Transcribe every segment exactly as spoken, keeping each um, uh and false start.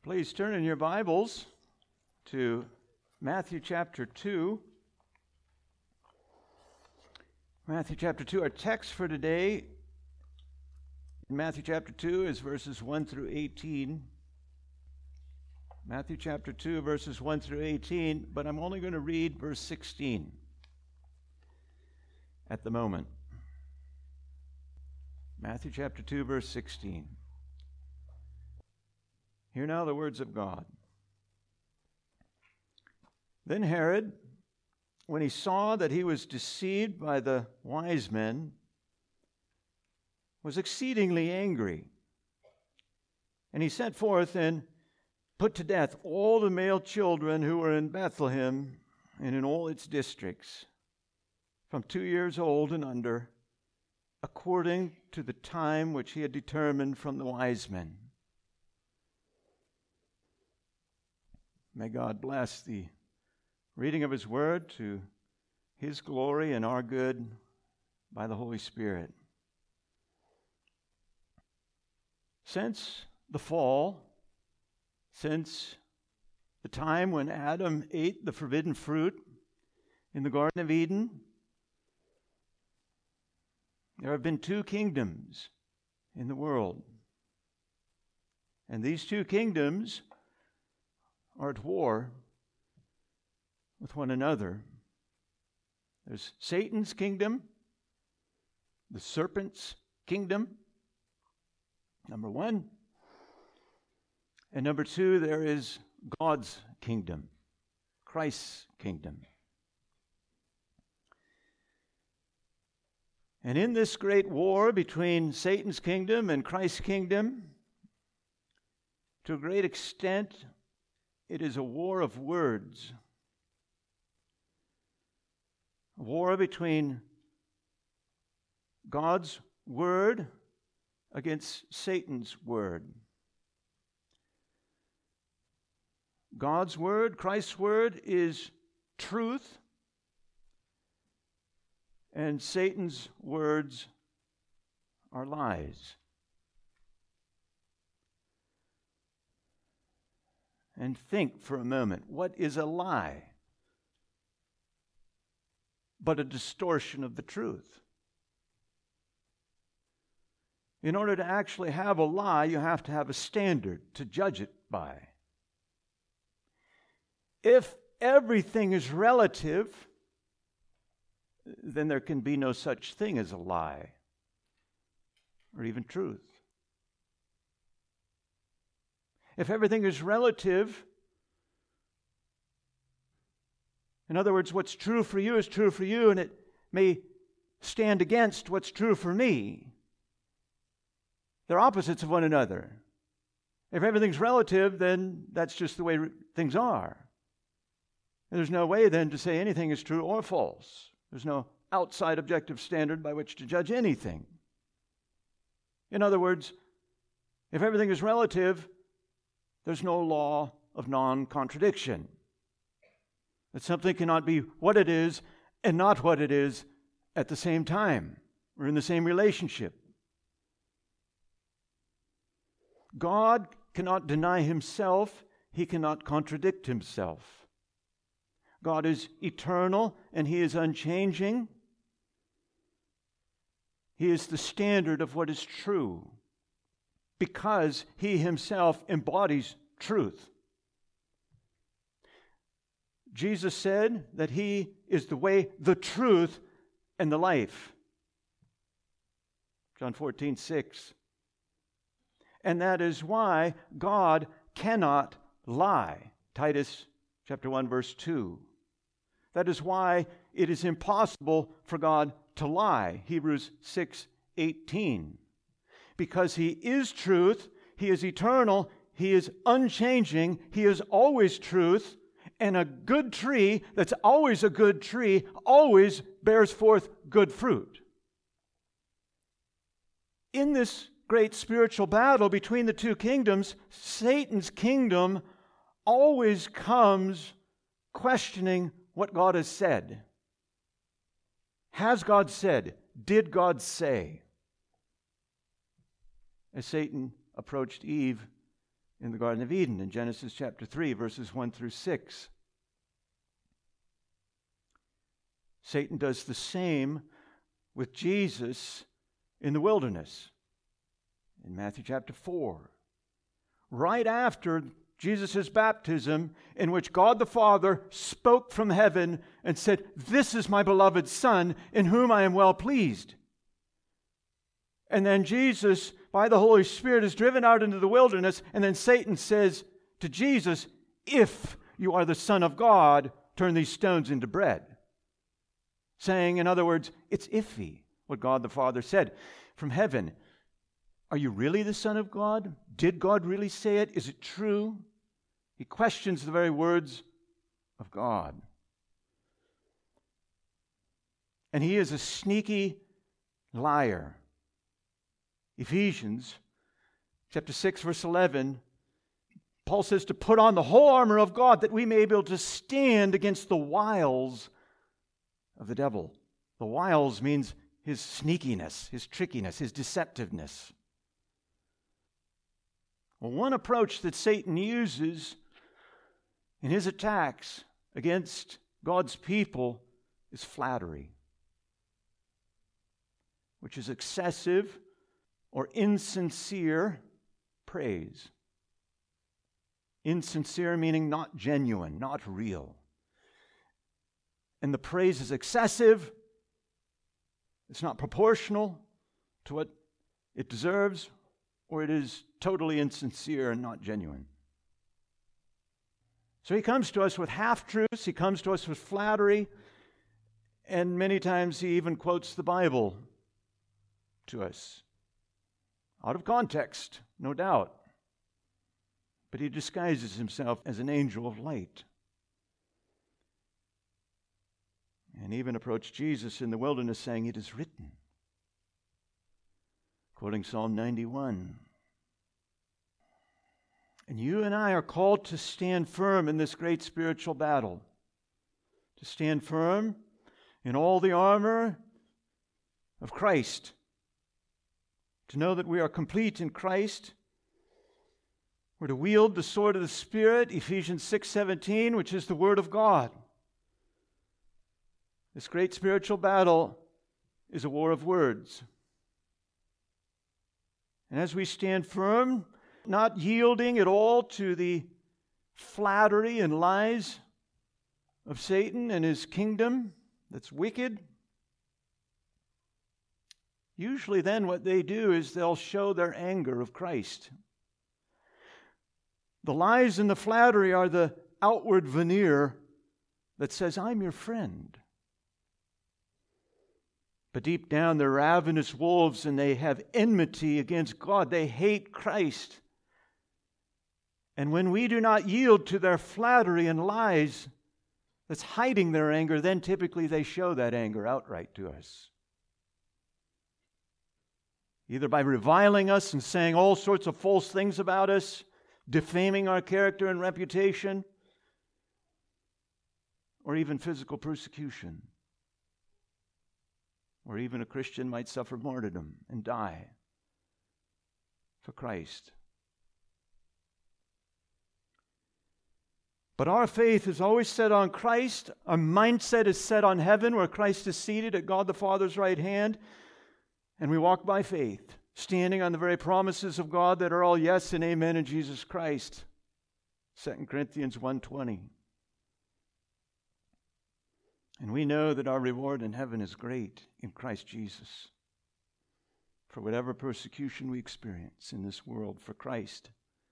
Please turn in your Bibles to Matthew chapter two. Matthew chapter two, our text for today in Matthew chapter two is verses one through eighteen. Matthew chapter two, verses one through eighteen, but I'm only going to read verse sixteen at the moment. Matthew chapter two, verse sixteen. Hear now the words of God. Then Herod, when he saw that he was deceived by the wise men, was exceedingly angry. And he sent forth and put to death all the male children who were in Bethlehem and in all its districts, from two years old and under, according to the time which he had determined from the wise men. May God bless the reading of His Word to His glory and our good by the Holy Spirit. Since the fall, since the time when Adam ate the forbidden fruit in the Garden of Eden, there have been two kingdoms in the world. And these two kingdoms are at war with one another. There's Satan's kingdom, the serpent's kingdom, number one. And number two, there is God's kingdom, Christ's kingdom. And in this great war between Satan's kingdom and Christ's kingdom, to a great extent, it is a war of words. A war between God's word against Satan's word. God's word, Christ's word, is truth, and Satan's words are lies. And think for a moment, what is a lie but a distortion of the truth? In order to actually have a lie, you have to have a standard to judge it by. If everything is relative, then there can be no such thing as a lie or even truth. If everything is relative, in other words, what's true for you is true for you, and it may stand against what's true for me. They're opposites of one another. If everything's relative, then that's just the way things are. And there's no way then to say anything is true or false. There's no outside objective standard by which to judge anything. In other words, if everything is relative, there's no law of non-contradiction. That something cannot be what it is and not what it is at the same time or in the same relationship. God cannot deny Himself. He cannot contradict Himself. God is eternal and He is unchanging. He is the standard of what is true, because He Himself embodies truth. Jesus said that He is the way, the truth, and the life. John fourteen six. And that is why God cannot lie. Titus chapter one, verse two. That is why it is impossible for God to lie. Hebrews six eighteen. Because He is truth, He is eternal, He is unchanging, He is always truth, and a good tree that's always a good tree always bears forth good fruit. In this great spiritual battle between the two kingdoms, Satan's kingdom always comes questioning what God has said. Has God said? Did God say? As Satan approached Eve in the Garden of Eden in Genesis chapter three, verses one through six. Satan does the same with Jesus in the wilderness in Matthew chapter four. Right after Jesus' baptism, in which God the Father spoke from heaven and said, "This is my beloved Son, in whom I am well pleased." And then Jesus, by the Holy Spirit, is driven out into the wilderness, and then Satan says to Jesus, "If you are the Son of God, turn these stones into bread." Saying, in other words, it's iffy what God the Father said from heaven. Are you really the Son of God? Did God really say it? Is it true? He questions the very words of God. And he is a sneaky liar. Ephesians chapter six, verse eleven, Paul says to put on the whole armor of God that we may be able to stand against the wiles of the devil. The wiles means his sneakiness, his trickiness, his deceptiveness. Well, one approach that Satan uses in his attacks against God's people is flattery, which is excessive or insincere praise. Insincere meaning not genuine, not real. And the praise is excessive. It's not proportional to what it deserves, or it is totally insincere and not genuine. So he comes to us with half-truths, he comes to us with flattery, and many times he even quotes the Bible to us. Out of context, no doubt. But he disguises himself as an angel of light. And even approached Jesus in the wilderness saying, "It is written." Quoting Psalm ninety-one. And you and I are called to stand firm in this great spiritual battle. To stand firm in all the armor of Christ. To know that we are complete in Christ. We're to wield the sword of the Spirit, Ephesians six seventeen, which is the Word of God. This great spiritual battle is a war of words. And as we stand firm, not yielding at all to the flattery and lies of Satan and his kingdom that's wicked, usually then what they do is they'll show their anger of Christ. The lies and the flattery are the outward veneer that says, "I'm your friend." But deep down, they're ravenous wolves and they have enmity against God. They hate Christ. And when we do not yield to their flattery and lies that's hiding their anger, then typically they show that anger outright to us. Either by reviling us and saying all sorts of false things about us, defaming our character and reputation, or even physical persecution. Or even a Christian might suffer martyrdom and die for Christ. But our faith is always set on Christ. Our mindset is set on heaven, where Christ is seated at God the Father's right hand. And we walk by faith, standing on the very promises of God that are all yes and amen in Jesus Christ. Second Corinthians one twenty. And we know that our reward in heaven is great in Christ Jesus. For whatever persecution we experience in this world for Christ.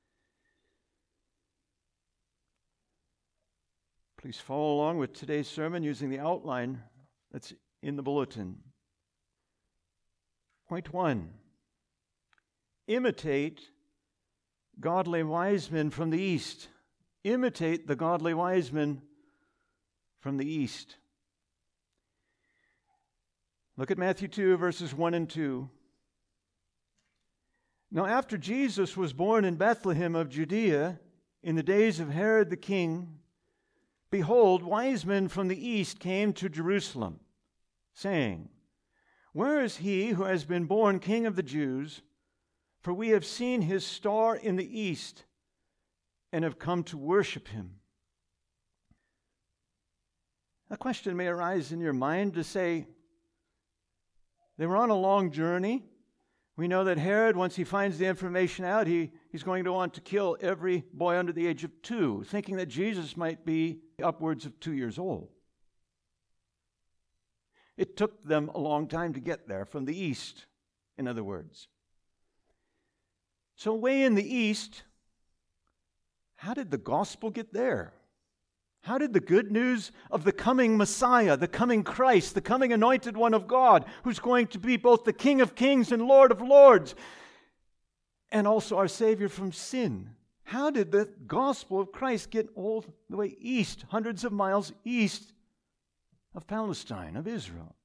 Please follow along with today's sermon using the outline that's in the bulletin. Point one. Imitate godly wise men from the east. Imitate the godly wise men from the east. Look at Matthew two, verses one and two. Now after Jesus was born in Bethlehem of Judea, in the days of Herod the king, behold, wise men from the east came to Jerusalem, saying, "Where is he who has been born King of the Jews? For we have seen his star in the east, and have come to worship him. A question may arise in your mind to say, they were on a long journey. We know that Herod, once he finds the information out, he, he's going to want to kill every boy under the age of two, thinking that Jesus might be upwards of two years old. It took them a long time to get there, from the east, in other words. So way in the east, how did the gospel get there? How did the good news of the coming Messiah, the coming Christ, the coming anointed one of God, who's going to be both the King of kings and Lord of lords, and also our Savior from sin, how did the gospel of Christ get all the way east, hundreds of miles east of Palestine, of Israel?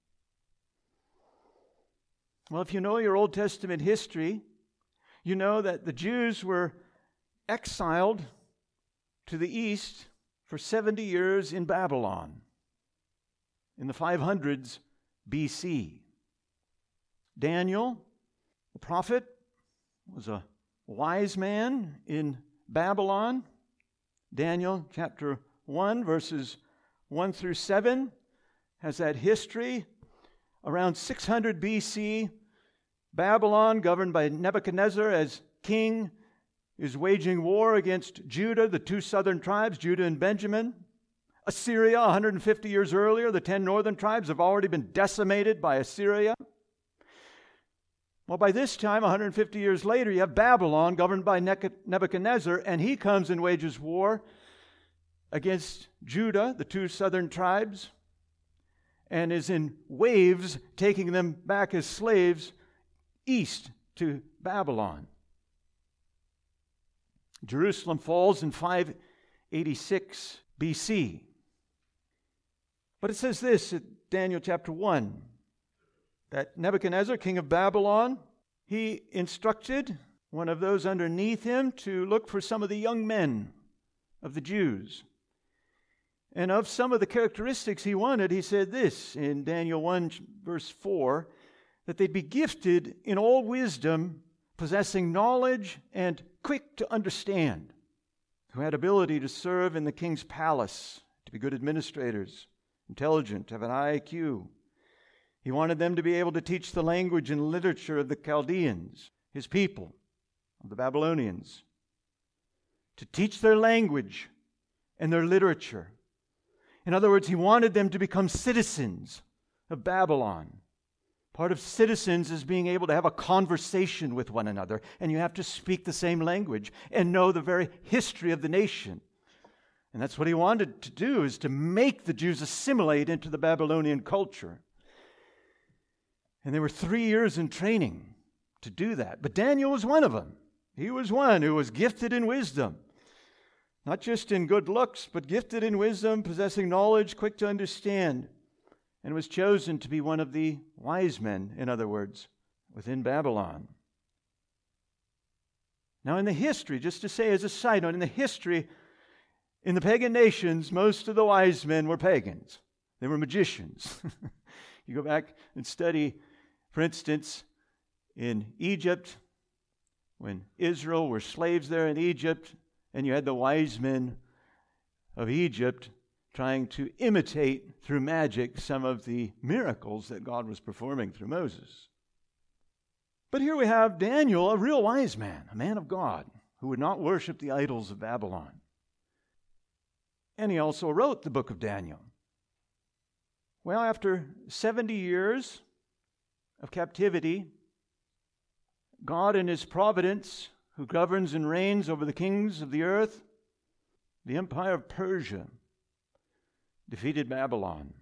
Well, if you know your Old Testament history, you know that the Jews were exiled to the east for seventy years in Babylon in the five hundreds B C. Daniel, the prophet, was a wise man in Babylon. Daniel chapter one, verses one through seven, has that history. Around six hundred B C, Babylon, governed by Nebuchadnezzar as king, is waging war against Judah, the two southern tribes, Judah and Benjamin. Assyria, one hundred fifty years earlier, the ten northern tribes have already been decimated by Assyria. Well, by this time, one hundred fifty years later, you have Babylon, governed by Nebuchadnezzar, and he comes and wages war against Judah, the two southern tribes, and is in waves taking them back as slaves east to Babylon. Jerusalem falls in five eighty-six B C. But it says this in Daniel chapter one, that Nebuchadnezzar, king of Babylon, he instructed one of those underneath him to look for some of the young men of the Jews. And of some of the characteristics he wanted, he said this in Daniel one, verse four, that they'd be gifted in all wisdom, possessing knowledge and quick to understand, who had ability to serve in the king's palace, to be good administrators, intelligent, to have an high I Q. He wanted them to be able to teach the language and literature of the Chaldeans, his people, of the Babylonians, to teach their language and their literature. In other words, he wanted them to become citizens of Babylon. Part of citizens is being able to have a conversation with one another, and you have to speak the same language and know the very history of the nation. And that's what he wanted to do, is to make the Jews assimilate into the Babylonian culture. And they were three years in training to do that. But Daniel was one of them. He was one who was gifted in wisdom. Not just in good looks, but gifted in wisdom, possessing knowledge, quick to understand, and was chosen to be one of the wise men, in other words, within Babylon. Now in the history, just to say as a side note, in the history, in the pagan nations, most of the wise men were pagans. They were magicians. You go back and study, for instance, in Egypt, when Israel were slaves there in Egypt, and you had the wise men of Egypt trying to imitate through magic some of the miracles that God was performing through Moses. But here we have Daniel, a real wise man, a man of God, who would not worship the idols of Babylon. And he also wrote the book of Daniel. Well, after seventy years of captivity, God in his providence, who governs and reigns over the kings of the earth, the empire of Persia, defeated Babylon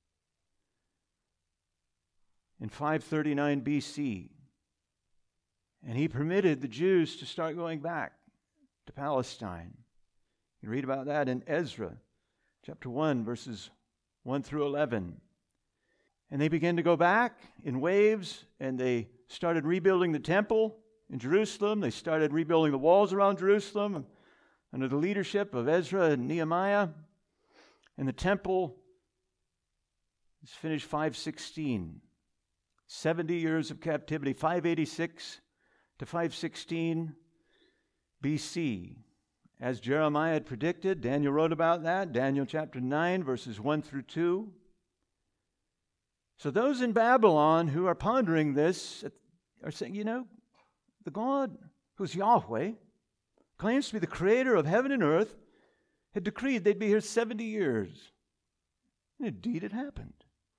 in five thirty-nine B C. And he permitted the Jews to start going back to Palestine. You read about that in Ezra chapter one, verses one through eleven. And they began to go back in waves, and they started rebuilding the temple in Jerusalem. They started rebuilding the walls around Jerusalem under the leadership of Ezra and Nehemiah. And the temple is finished five sixteen. seventy years of captivity, five eighty-six to five sixteen B C. as Jeremiah had predicted. Daniel wrote about that, Daniel chapter nine, verses one through two. So those in Babylon who are pondering this are saying, you know, the God who's Yahweh, claims to be the creator of heaven and earth, had decreed they'd be here seventy years. And indeed it happened.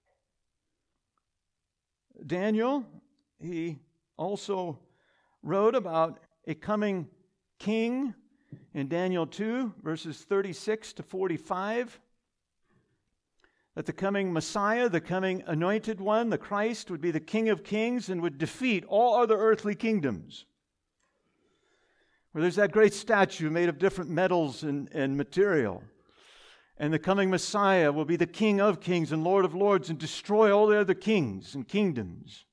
Daniel, he also wrote about a coming king in Daniel two, verses thirty-six to forty-five, that the coming Messiah, the coming anointed one, the Christ, would be the King of kings and would defeat all other earthly kingdoms. Where there's that great statue made of different metals and, and material. And the coming Messiah will be the King of kings and Lord of lords and destroy all the other kings and kingdoms.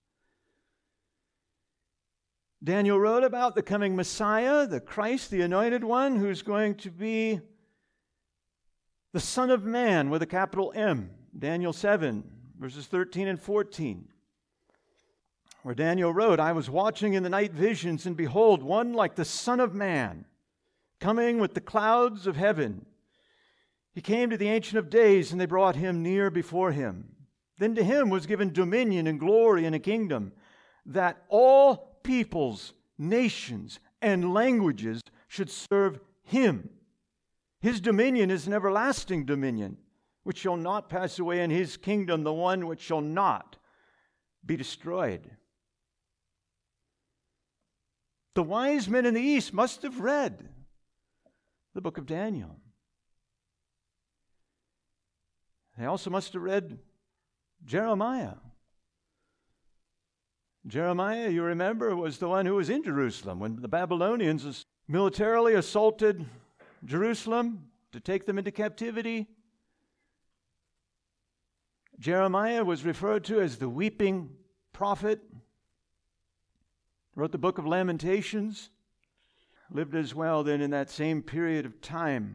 Daniel wrote about the coming Messiah, the Christ, the anointed one, who's going to be the Son of Man with a capital M. Daniel seven, verses thirteen and fourteen. Where Daniel wrote, I was watching in the night visions, and behold, one like the Son of Man, coming with the clouds of heaven. He came to the Ancient of Days, and they brought him near before him. Then to him was given dominion and glory and a kingdom, that all peoples, nations, and languages should serve him. His dominion is an everlasting dominion, which shall not pass away, in his kingdom the one which shall not be destroyed. The wise men in the East must have read the book of Daniel. They also must have read Jeremiah. Jeremiah, you remember, was the one who was in Jerusalem when the Babylonians militarily assaulted Jerusalem to take them into captivity. Jeremiah was referred to as the weeping prophet. Wrote the book of Lamentations. Lived as well then in that same period of time.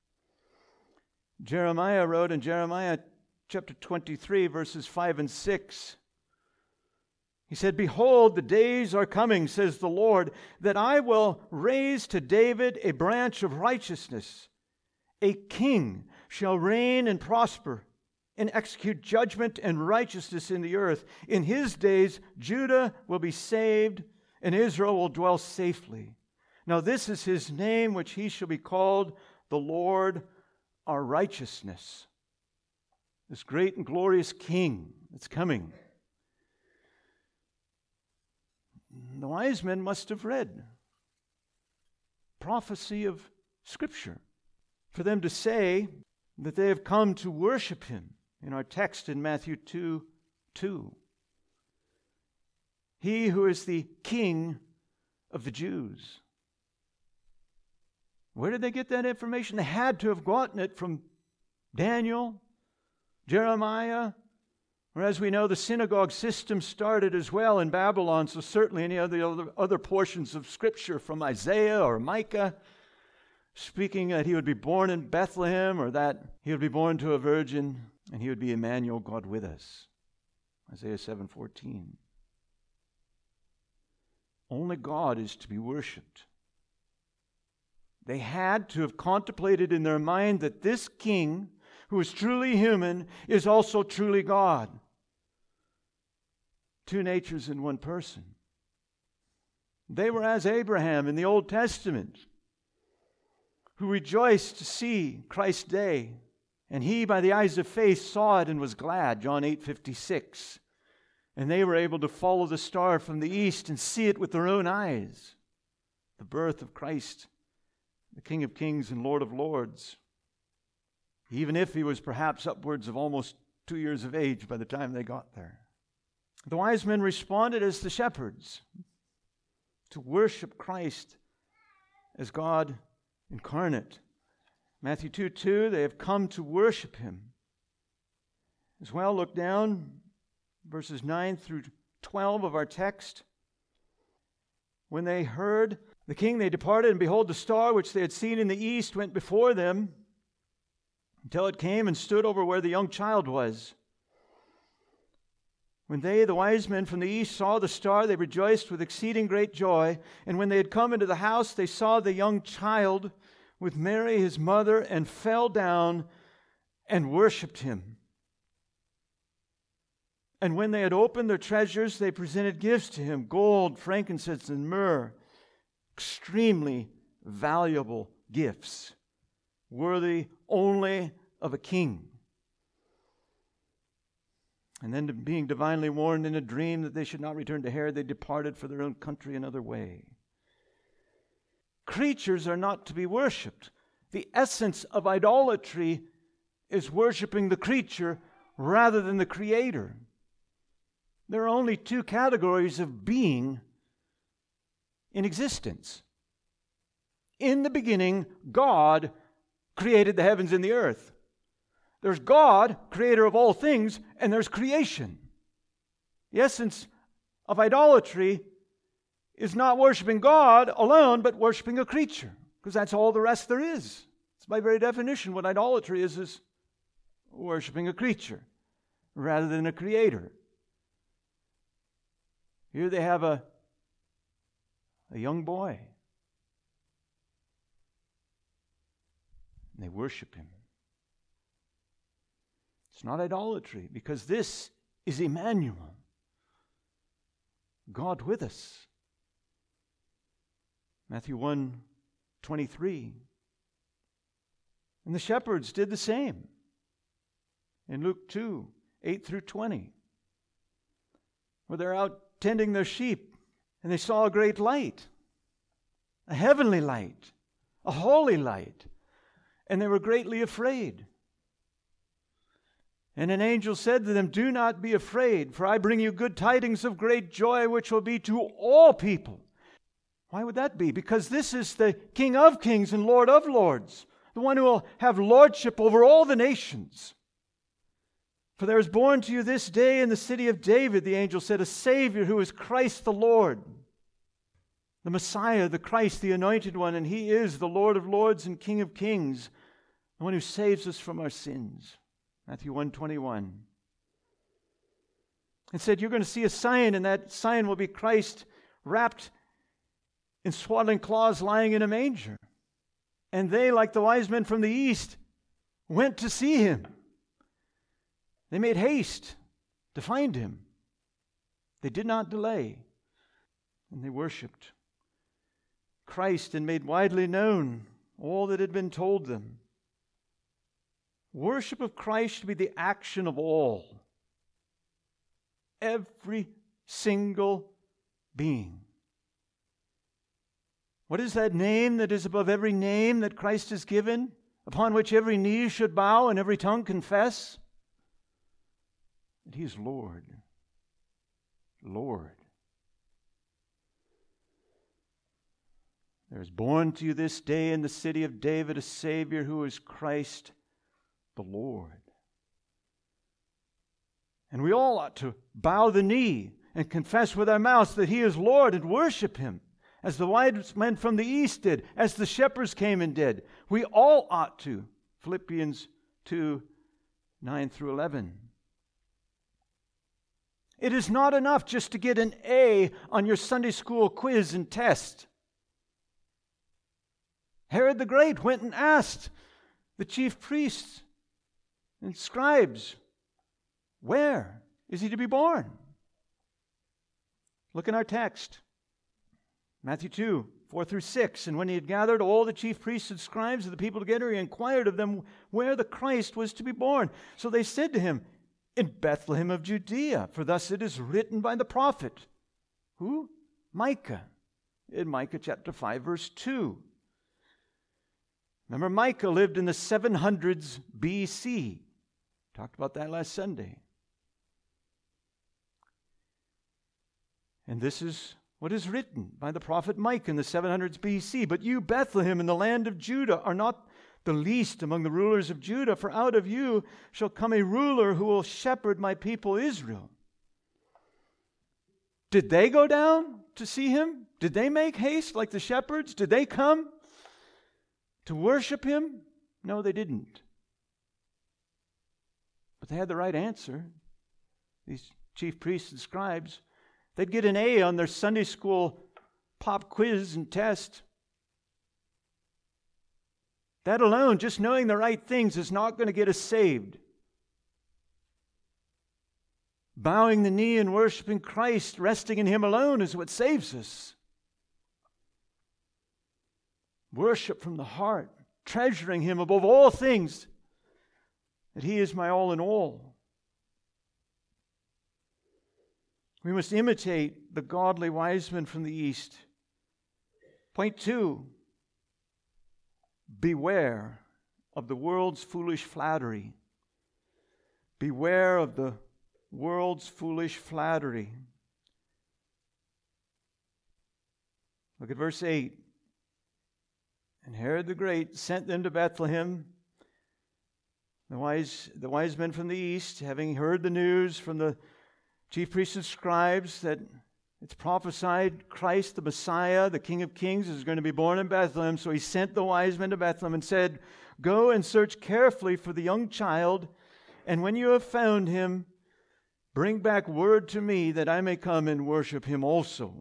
Jeremiah wrote in Jeremiah chapter twenty-three, verses five and six. He said, Behold, the days are coming, says the Lord, that I will raise to David a branch of righteousness. A king shall reign and prosper and execute judgment and righteousness in the earth. In his days, Judah will be saved and Israel will dwell safely. Now this is his name, which he shall be called the Lord our righteousness. This great and glorious king that's coming. The wise men must have read prophecy of Scripture for them to say that they have come to worship him in our text in Matthew two two. He who is the King of the Jews. Where did they get that information? They had to have gotten it from Daniel, Jeremiah, or as we know, the synagogue system started as well in Babylon, so certainly any of the other, other portions of Scripture from Isaiah or Micah, speaking that he would be born in Bethlehem or that he would be born to a virgin and he would be Emmanuel, God with us. Isaiah seven fourteen. Only God is to be worshipped. They had to have contemplated in their mind that this king, who is truly human, is also truly God. Two natures in one person. They were as Abraham in the Old Testament, who rejoiced to see Christ's day. And he, by the eyes of faith, saw it and was glad, John eight fifty-six. And they were able to follow the star from the east and see it with their own eyes. The birth of Christ, the King of kings and Lord of lords. Even if he was perhaps upwards of almost two years of age by the time they got there. The wise men responded as the shepherds to worship Christ as God incarnate. Matthew two two, they have come to worship him. As well, look down, verses nine through twelve of our text. When they heard the king, they departed, and behold, the star which they had seen in the east went before them, until it came and stood over where the young child was. When they, the wise men from the east, saw the star, they rejoiced with exceeding great joy. And when they had come into the house, they saw the young child with Mary his mother and fell down and worshipped him. And when they had opened their treasures, they presented gifts to him, gold, frankincense, and myrrh, extremely valuable gifts, worthy only of a king. And then, being divinely warned in a dream that they should not return to Herod, they departed for their own country another way. Creatures are not to be worshipped. The essence of idolatry is worshiping the creature rather than the Creator. There are only two categories of being in existence. In the beginning, God created the heavens and the earth. There's God, creator of all things, and there's creation. The essence of idolatry is not worshiping God alone, but worshiping a creature, because that's all the rest there is. It's by very definition what idolatry is, is worshiping a creature rather than a creator. Here they have a, a young boy. And they worship him. It's not idolatry, because this is Emmanuel, God with us. Matthew one twenty-three. And the shepherds did the same. In Luke two, eight through twenty. Where they're out tending their sheep, and they saw a great light, a heavenly light, a holy light, and they were greatly afraid. And an angel said to them, "Do not be afraid, for I bring you good tidings of great joy, which will be to all people." Why would that be? Because this is the King of kings and Lord of lords, the one who will have lordship over all the nations. "For there is born to you this day in the city of David," the angel said, "a Savior who is Christ the Lord." The Messiah, the Christ, the Anointed One, and He is the Lord of lords and King of kings, the one who saves us from our sins. Matthew one twenty-one. It said, you're going to see a sign, and that sign will be Christ wrapped in swaddling cloths lying in a manger. And they, like the wise men from the east, went to see Him. They made haste to find Him. They did not delay, and they worshipped Christ and made widely known all that had been told them. Worship of Christ should be the action of all. Every single being. What is that name that is above every name that Christ has given, upon which every knee should bow and every tongue confess? That He is Lord. Lord. There is born to you this day in the city of David a Savior who is Christ the Lord. And we all ought to bow the knee and confess with our mouths that He is Lord and worship Him, as the wise men from the east did, as the shepherds came and did. We all ought to. Philippians two, nine through eleven. It is not enough just to get an A on your Sunday school quiz and test. Herod the Great went and asked the chief priests and scribes, where is He to be born? Look in our text. Matthew two, four through six. And when he had gathered all the chief priests and scribes of the people together, he inquired of them where the Christ was to be born. So they said to him, in Bethlehem of Judea, for thus it is written by the prophet. Who? Micah. In Micah chapter five, verse two. Remember, Micah lived in the seven hundreds B C. Talked about that last Sunday. And this is what is written by the prophet Micah in the seven hundreds B C. But you, Bethlehem, in the land of Judah, are not the least among the rulers of Judah, for out of you shall come a ruler who will shepherd my people Israel. Did they go down to see Him? Did they make haste like the shepherds? Did they come to worship Him? No, they didn't. But they had the right answer. These chief priests and scribes, they'd get an A on their Sunday school pop quiz and test. That alone, just knowing the right things, is not going to get us saved. Bowing the knee and worshiping Christ, resting in Him alone, is what saves us. Worship from the heart, treasuring Him above all things, that He is my all in all. We must imitate the godly wise men from the East. Point two, beware of the world's foolish flattery. Beware of the world's foolish flattery. Look at verse eight. And Herod the Great sent them to Bethlehem. The wise, the wise men from the east, having heard the news from the chief priests and scribes that it's prophesied Christ, the Messiah, the King of Kings, is going to be born in Bethlehem. So he sent the wise men to Bethlehem and said, "Go and search carefully for the young child, and when you have found him, bring back word to me that I may come and worship him also."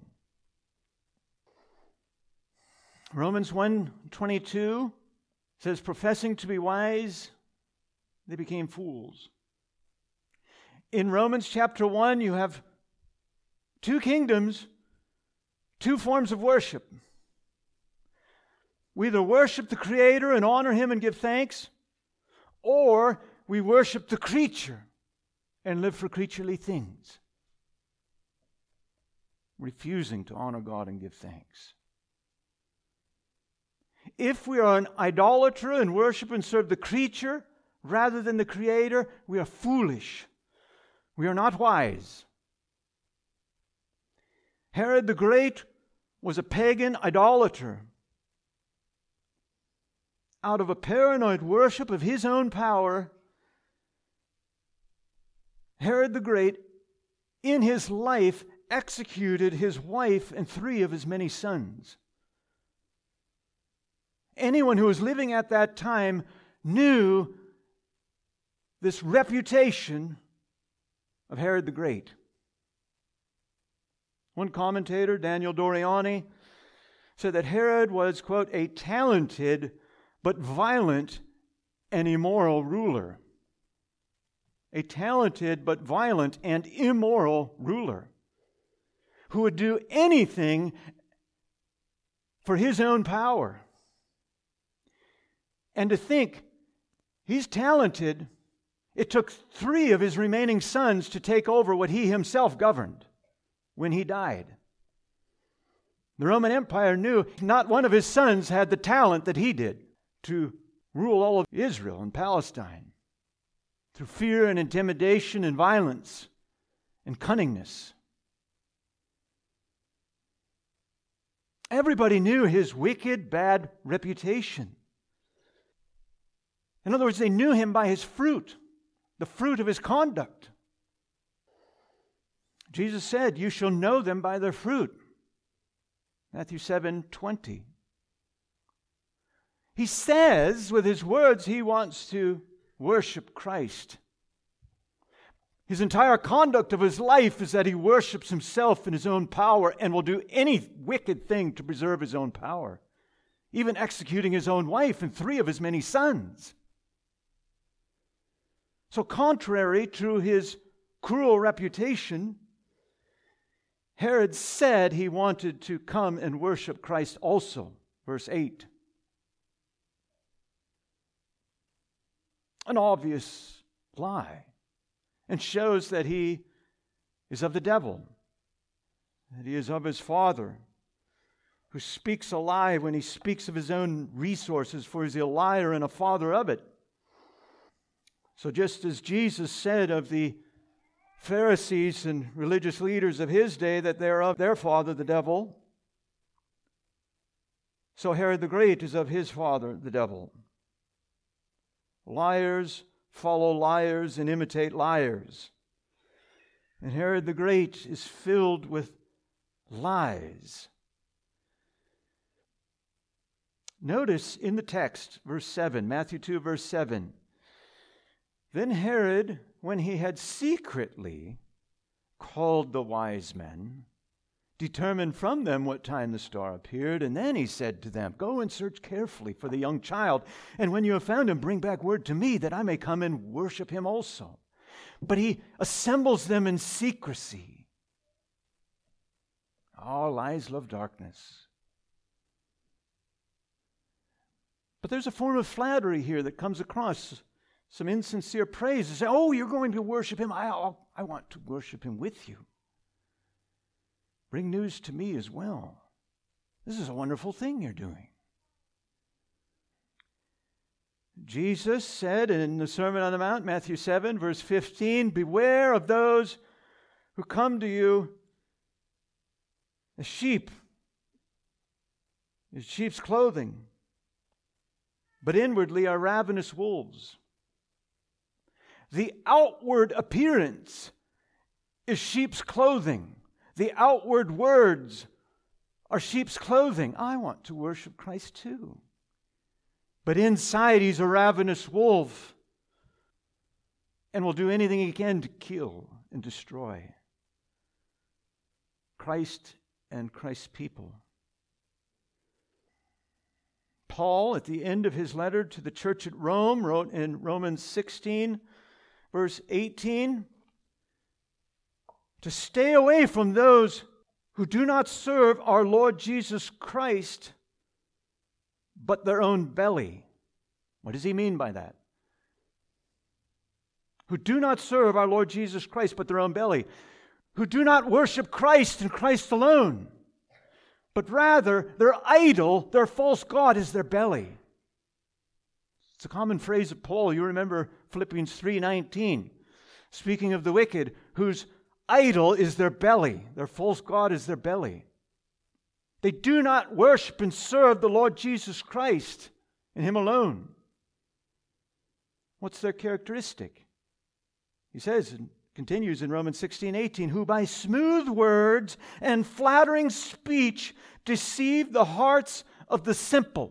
Romans one twenty-two says, "Professing to be wise, they became fools." In Romans chapter one, you have two kingdoms, two forms of worship. We either worship the Creator and honor Him and give thanks, or we worship the creature and live for creaturely things, refusing to honor God and give thanks. If we are an idolater and worship and serve the creature rather than the Creator, we are foolish. We are not wise. Herod the Great was a pagan idolater. Out of a paranoid worship of his own power, Herod the Great, in his life, executed his wife and three of his many sons. Anyone who was living at that time knew this reputation of Herod the Great. One commentator, Daniel Doriani, said that Herod was, quote, "a talented but violent and immoral ruler." A talented but violent and immoral ruler who would do anything for his own power. And to think, he's talented. It took three of his remaining sons to take over what he himself governed when he died. The Roman Empire knew not one of his sons had the talent that he did to rule all of Israel and Palestine through fear and intimidation and violence and cunningness. Everybody knew his wicked, bad reputation. In other words, they knew him by his fruit, the fruit of his conduct. Jesus said, "You shall know them by their fruit." Matthew seven twenty. He says with his words he wants to worship Christ. His entire conduct of his life is that he worships himself in his own power and will do any wicked thing to preserve his own power, even executing his own wife and three of his many sons. So contrary to his cruel reputation, Herod said he wanted to come and worship Christ also. Verse eight. An obvious lie, and shows that he is of the devil, that he is of his father, who speaks a lie when he speaks of his own resources, for he is a liar and a father of it. So just as Jesus said of the Pharisees and religious leaders of his day that they are of their father, the devil, so Herod the Great is of his father, the devil. Liars follow liars and imitate liars. And Herod the Great is filled with lies. Notice in the text, verse seven, Matthew two, verse seven. Then Herod, when he had secretly called the wise men determined from them what time the star appeared. And then he said to them, "Go and search carefully for the young child, and when you have found him, bring back word to me that I may come and worship him also." But he assembles them in secrecy. All lies love darkness. But there's a form of flattery here that comes across, some insincere praise. They say, "Oh, you're going to worship him. I, I'll, I want to worship him with you. Bring news to me as well. This is a wonderful thing you're doing." Jesus said in the Sermon on the Mount, Matthew seven, verse fifteen, "Beware of those who come to you as sheep, as sheep's clothing, but inwardly are ravenous wolves." The outward appearance is sheep's clothing. The outward words are sheep's clothing. I want to worship Christ too. But inside he's a ravenous wolf and will do anything he can to kill and destroy Christ and Christ's people. Paul, at the end of his letter to the church at Rome, wrote in Romans sixteen, verse eighteen, to stay away from those who do not serve our Lord Jesus Christ, but their own belly. What does he mean by that? Who do not serve our Lord Jesus Christ, but their own belly. Who do not worship Christ and Christ alone, but rather their idol, their false god, is their belly. It's a common phrase of Paul. You remember Philippians three nineteen, speaking of the wicked, whose idol is their belly. Their false god is their belly. They do not worship and serve the Lord Jesus Christ and Him alone. What's their characteristic? He says, and continues in Romans sixteen eighteen, "Who by smooth words and flattering speech deceive the hearts of the simple."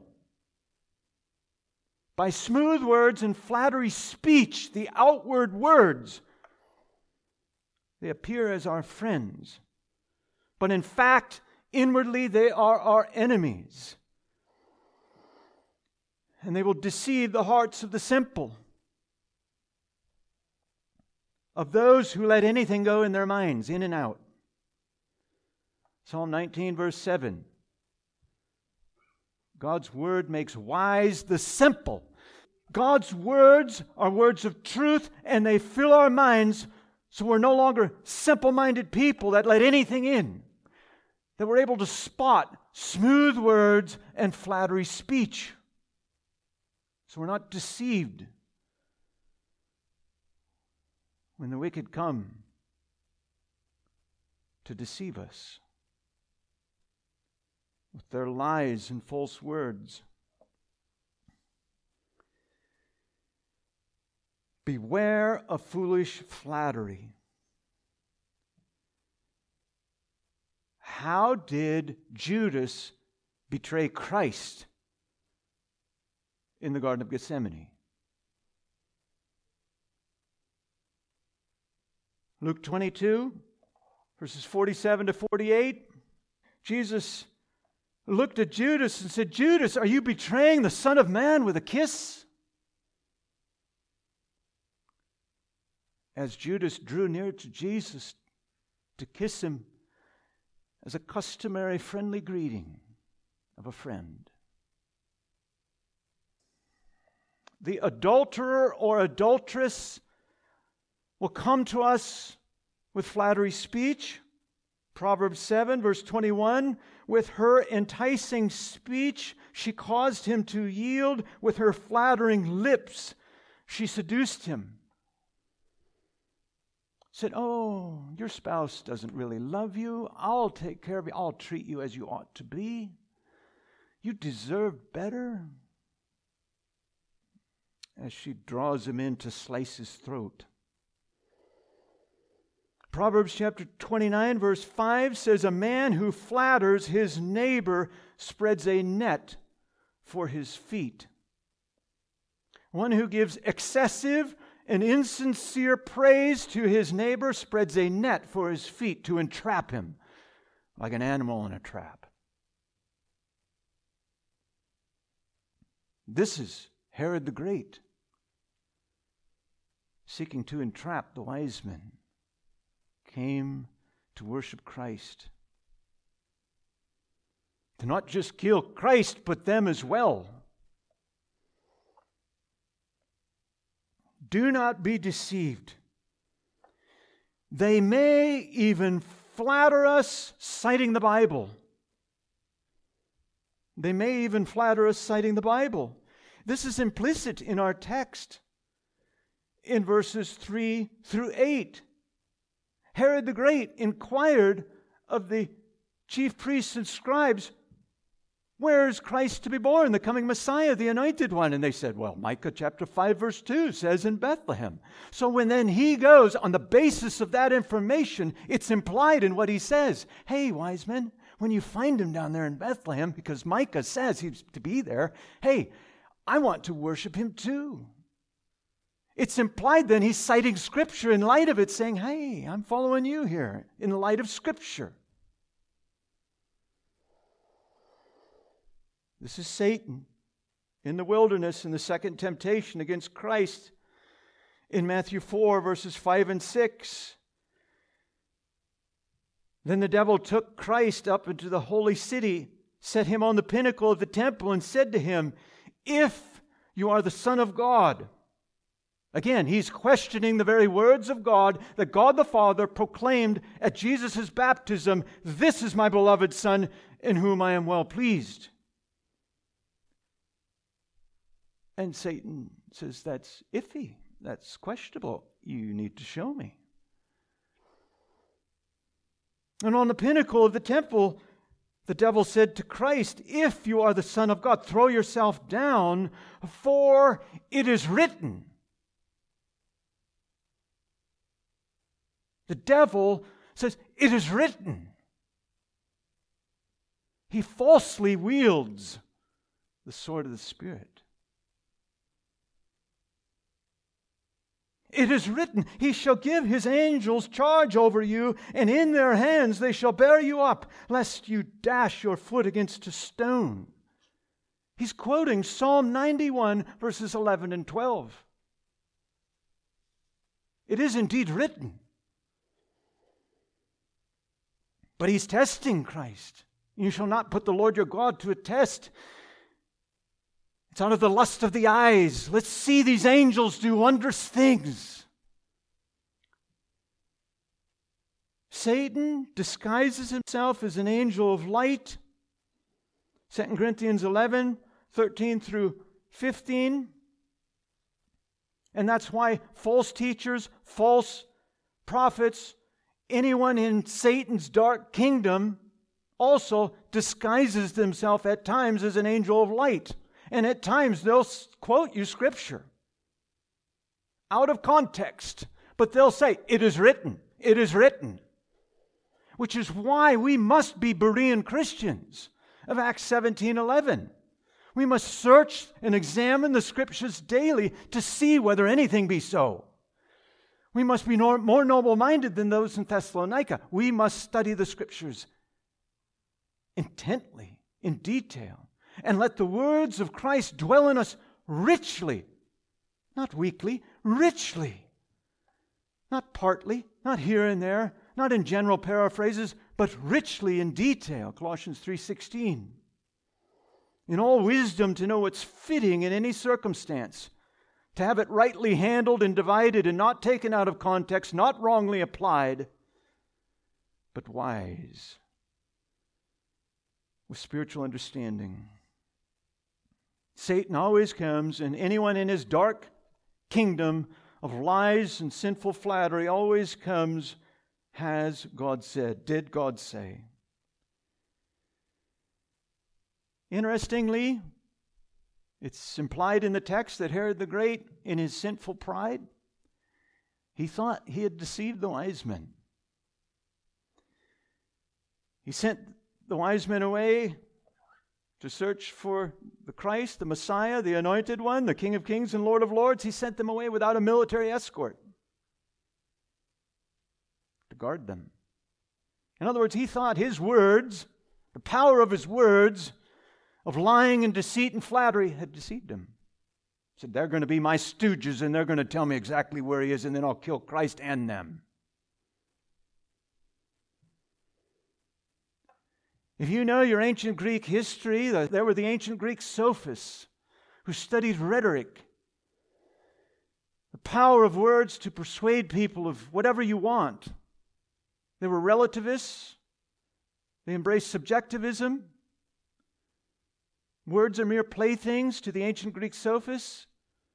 By smooth words and flattery speech, the outward words, they appear as our friends. But in fact, inwardly they are our enemies. And they will deceive the hearts of the simple, of those who let anything go in their minds, in and out. Psalm nineteen, verse seven. God's word makes wise the simple. God's words are words of truth, and they fill our minds, so we're no longer simple-minded people that let anything in. That we're able to spot smooth words and flattery speech. So we're not deceived when the wicked come to deceive us with their lies and false words. Beware of foolish flattery. How did Judas betray Christ in the Garden of Gethsemane? Luke twenty-two, verses forty-seven to forty-eight. Jesus looked at Judas and said, "Judas, are you betraying the Son of Man with a kiss?" As Judas drew near to Jesus to kiss him as a customary friendly greeting of a friend. The adulterer or adulteress will come to us with flattery speech. Proverbs seven, verse twenty-one, "With her enticing speech she caused him to yield. With her flattering lips she seduced him." Said, "Oh, your spouse doesn't really love you. I'll take care of you. I'll treat you as you ought to be. You deserve better." As she draws him in to slice his throat. Proverbs chapter twenty-nine, verse five says, "A man who flatters his neighbor spreads a net for his feet." One who gives excessive and insincere praise to his neighbor spreads a net for his feet to entrap him like an animal in a trap. This is Herod the Great, seeking to entrap the wise men, came to worship Christ. To not just kill Christ, but them as well. Do not be deceived. They may even flatter us citing the Bible. They may even flatter us citing the Bible. This is implicit in our text in verses three through eight. Herod the Great inquired of the chief priests and scribes, where is Christ to be born, the coming Messiah, the anointed one? And they said, well, Micah chapter five verse two says in Bethlehem. So when then he goes, on the basis of that information, it's implied in what he says. Hey, wise men, when you find him down there in Bethlehem, because Micah says he's to be there, hey, I want to worship him too. It's implied then he's citing Scripture in light of it, saying, hey, I'm following you here in the light of Scripture. This is Satan in the wilderness in the second temptation against Christ in Matthew four, verses five and six. Then the devil took Christ up into the holy city, set him on the pinnacle of the temple, and said to him, if you are the Son of God. Again, he's questioning the very words of God that God the Father proclaimed at Jesus' baptism, this is my beloved Son in whom I am well pleased. And Satan says, that's iffy. That's questionable. You need to show me. And on the pinnacle of the temple, the devil said to Christ, if you are the Son of God, throw yourself down, for it is written. The devil says, it is written. He falsely wields the sword of the Spirit. It is written, he shall give his angels charge over you, and in their hands they shall bear you up, lest you dash your foot against a stone. He's quoting Psalm ninety-one, verses eleven and twelve. It is indeed written. But he's testing Christ. You shall not put the Lord your God to a test. It's out of the lust of the eyes. Let's see these angels do wondrous things. Satan disguises himself as an angel of light. Second Corinthians eleven, thirteen through fifteen. And that's why false teachers, false prophets, anyone in Satan's dark kingdom also disguises themselves at times as an angel of light. And at times they'll quote you Scripture out of context, but they'll say, it is written, it is written. Which is why we must be Berean Christians of Acts seventeen eleven. We must search and examine the Scriptures daily to see whether anything be so. We must be more noble-minded than those in Thessalonica. We must study the Scriptures intently, in detail. And let the words of Christ dwell in us richly, not weakly, richly. Not partly, not here and there, not in general paraphrases, but richly in detail, Colossians three sixteen. In all wisdom to know what's fitting in any circumstance, to have it rightly handled and divided and not taken out of context, not wrongly applied, but wise, with spiritual understanding. Satan always comes, and anyone in his dark kingdom of lies and sinful flattery always comes, has God said, did God say. Interestingly, it's implied in the text that Herod the Great, in his sinful pride, he thought he had deceived the wise men. He sent the wise men away to search for the Christ, the Messiah, the Anointed One, the King of Kings and Lord of Lords. He sent them away without a military escort to guard them. In other words, he thought his words, the power of his words, of lying and deceit and flattery, had deceived him. He said, they're going to be my stooges, and they're going to tell me exactly where he is, and then I'll kill Christ and them. If you know your ancient Greek history, there were the ancient Greek sophists who studied rhetoric. The power of words to persuade people of whatever you want. They were relativists. They embraced subjectivism. Words are mere playthings to the ancient Greek sophists.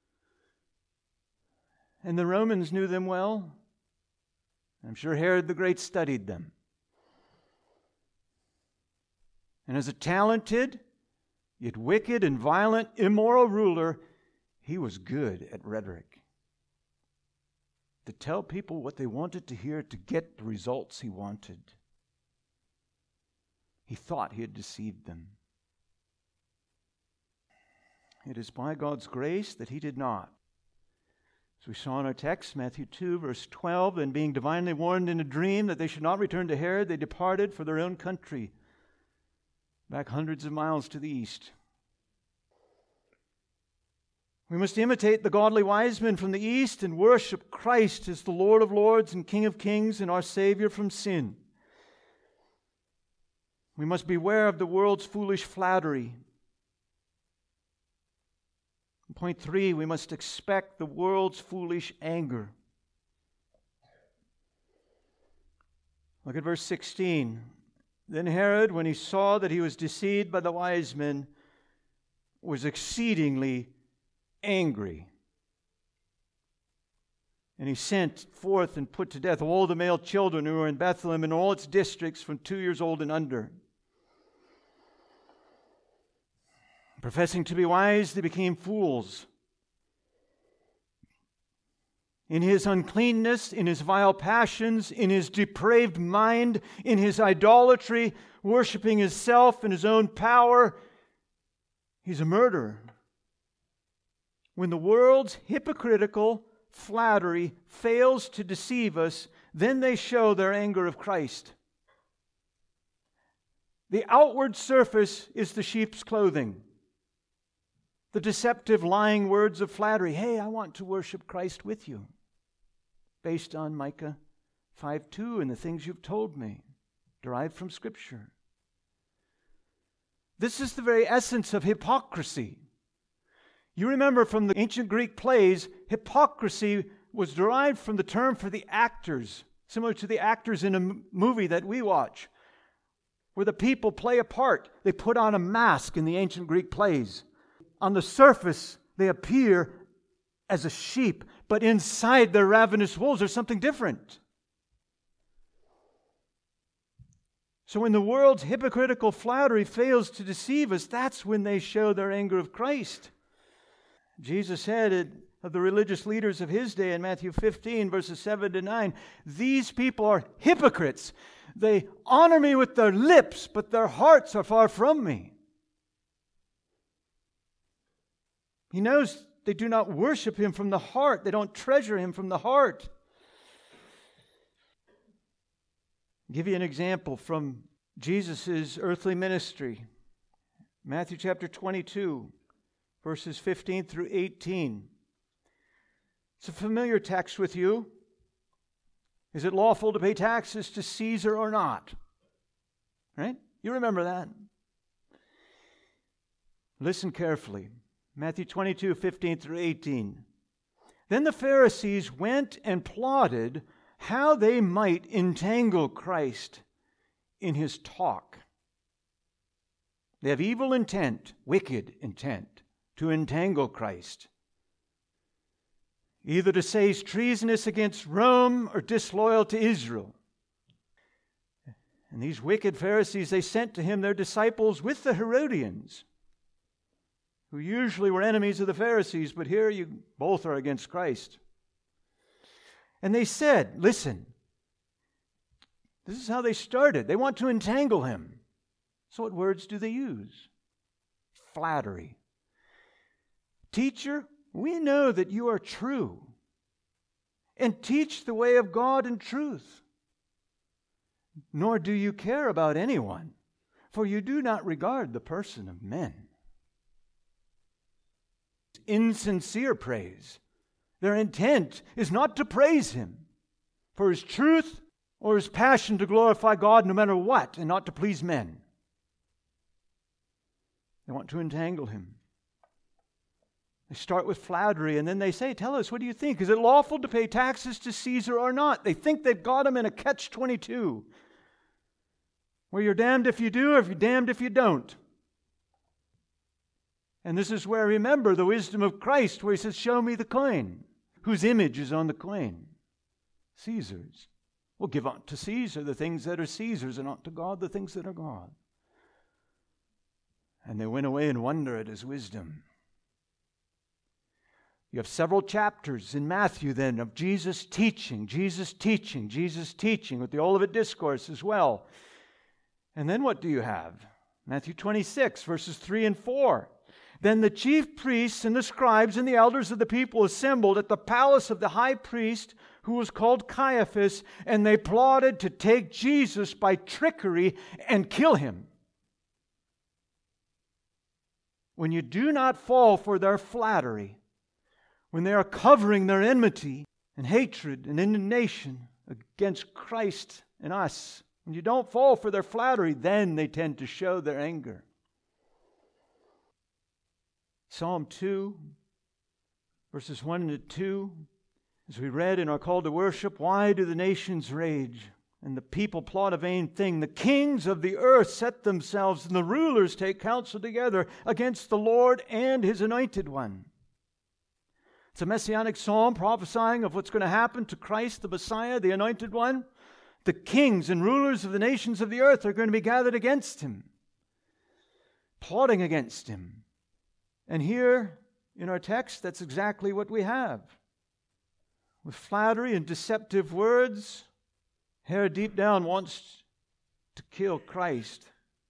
And the Romans knew them well. I'm sure Herod the Great studied them. And as a talented, yet wicked and violent, immoral ruler, he was good at rhetoric. To tell people what they wanted to hear to get the results he wanted. He thought he had deceived them. It is by God's grace that he did not. As we saw in our text, Matthew two, verse twelve, and being divinely warned in a dream that they should not return to Herod, they departed for their own country, back hundreds of miles to the east. We must imitate the godly wise men from the east and worship Christ as the Lord of lords and King of kings and our Savior from sin. We must beware of the world's foolish flattery. Point three, we must expect the world's foolish anger. Look at verse sixteen. Then Herod, when he saw that he was deceived by the wise men, was exceedingly angry. And he sent forth and put to death all the male children who were in Bethlehem and all its districts from two years old and under. Professing to be wise, they became fools. In his uncleanness, in his vile passions, in his depraved mind, in his idolatry, worshiping himself and his own power, he's a murderer. When the world's hypocritical flattery fails to deceive us, then they show their anger of Christ. The outward surface is the sheep's clothing. The deceptive, lying words of flattery. Hey, I want to worship Christ with you. Based on Micah five two and the things you've told me, derived from Scripture. This is the very essence of hypocrisy. You remember from the ancient Greek plays, hypocrisy was derived from the term for the actors, similar to the actors in a m- movie that we watch, where the people play a part. They put on a mask in the ancient Greek plays. On the surface, they appear as a sheep, but inside their ravenous wolves, there's something different. So when the world's hypocritical flattery fails to deceive us, that's when they show their anger of Christ. Jesus said it of the religious leaders of his day in Matthew fifteen, verses seven to nine, these people are hypocrites. They honor me with their lips, but their hearts are far from me. He knows they do not worship him from the heart. They don't treasure him from the heart. I'll give you an example from Jesus' earthly ministry. Matthew chapter twenty-two, verses fifteen through eighteen. It's a familiar text with you. Is it lawful to pay taxes to Caesar or not? Right? You remember that. Listen carefully. Matthew twenty-two, fifteen through eighteen. Then the Pharisees went and plotted how they might entangle Christ in his talk. They have evil intent, wicked intent, to entangle Christ. Either to say he's treasonous against Rome or disloyal to Israel. And these wicked Pharisees, they sent to him their disciples with the Herodians, who usually were enemies of the Pharisees, but here you both are against Christ. And they said, listen, this is how they started. They want to entangle him. So what words do they use? Flattery. Teacher, we know that you are true and teach the way of God in truth. nor do you care about anyone, for you do not regard the person of men. Insincere praise. Their intent is not to praise Him for His truth or His passion to glorify God no matter what, and not to please men. They want to entangle Him. They start with flattery, and then they say, tell us, what do you think? Is it lawful to pay taxes to Caesar or not? They think they've got him in a catch twenty-two, where you're damned if you do, or if you're damned if you don't. And this is where, remember, the wisdom of Christ, where He says, show me the coin. Whose image is on the coin? Caesar's. Well, give unto Caesar the things that are Caesar's, and unto God the things that are God. And they went away in wonder at His wisdom. You have several chapters in Matthew then of Jesus teaching, Jesus teaching, Jesus teaching, with the Olivet Discourse as well. And then what do you have? Matthew twenty-six, verses three and four. Then the chief priests and the scribes and the elders of the people assembled at the palace of the high priest, who was called Caiaphas, and they plotted to take Jesus by trickery and kill Him. When you do not fall for their flattery, when they are covering their enmity and hatred and indignation against Christ and us, when you don't fall for their flattery, then they tend to show their anger. Psalm two, verses one and two, as we read in our call to worship, why do the nations rage and the people plot a vain thing? The kings of the earth set themselves, and the rulers take counsel together against the Lord and His anointed one. It's a messianic psalm prophesying of what's going to happen to Christ, the Messiah, the anointed one. The kings and rulers of the nations of the earth are going to be gathered against Him, plotting against Him. And here in our text, that's exactly what we have. With flattery and deceptive words, Herod deep down wants to kill Christ.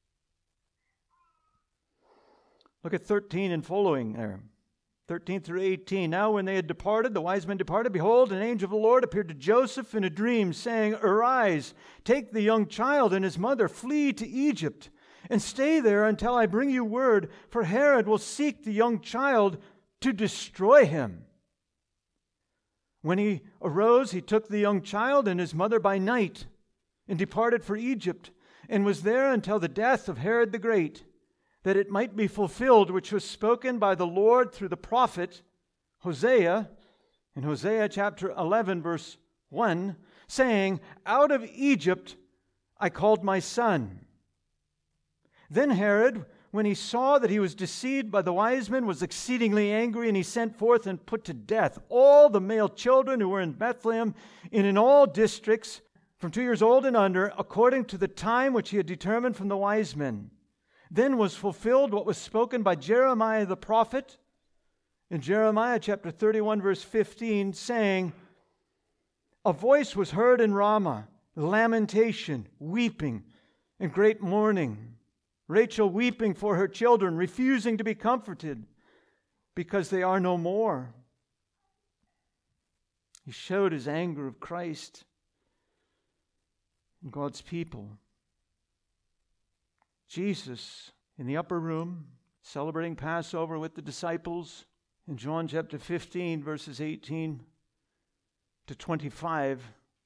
Look at thirteen and following there. thirteen through eighteen. Now when they had departed, the wise men departed, behold, an angel of the Lord appeared to Joseph in a dream, saying, arise, take the young child and his mother, flee to Egypt, and stay there until I bring you word, for Herod will seek the young child to destroy him. When he arose, he took the young child and his mother by night, and departed for Egypt, and was there until the death of Herod the Great, that it might be fulfilled which was spoken by the Lord through the prophet Hosea, in Hosea chapter eleven, verse one, saying, out of Egypt I called my son. Then Herod, when he saw that he was deceived by the wise men, was exceedingly angry, and he sent forth and put to death all the male children who were in Bethlehem and in all districts from two years old and under, according to the time which he had determined from the wise men. Then was fulfilled what was spoken by Jeremiah the prophet in Jeremiah chapter thirty-one, verse fifteen, saying, a voice was heard in Ramah, lamentation, weeping, and great mourning. Rachel weeping for her children, refusing to be comforted because they are no more. He showed his anger of Christ and God's people. Jesus in the upper room, celebrating Passover with the disciples in John chapter fifteen, verses eighteen to twenty-five.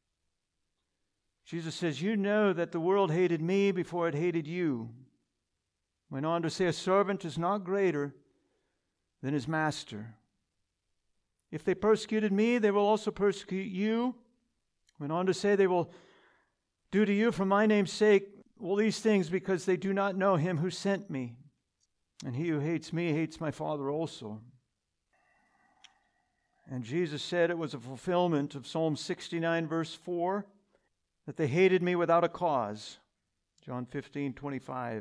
Jesus says, you know that the world hated me before it hated you. Went on to say, a servant is not greater than his master. If they persecuted me, they will also persecute you. Went on to say, they will do to you for my name's sake all these things because they do not know him who sent me. And he who hates me hates my Father also. And Jesus said it was a fulfillment of Psalm sixty-nine, verse four, that they hated me without a cause. John fifteen, twenty-five.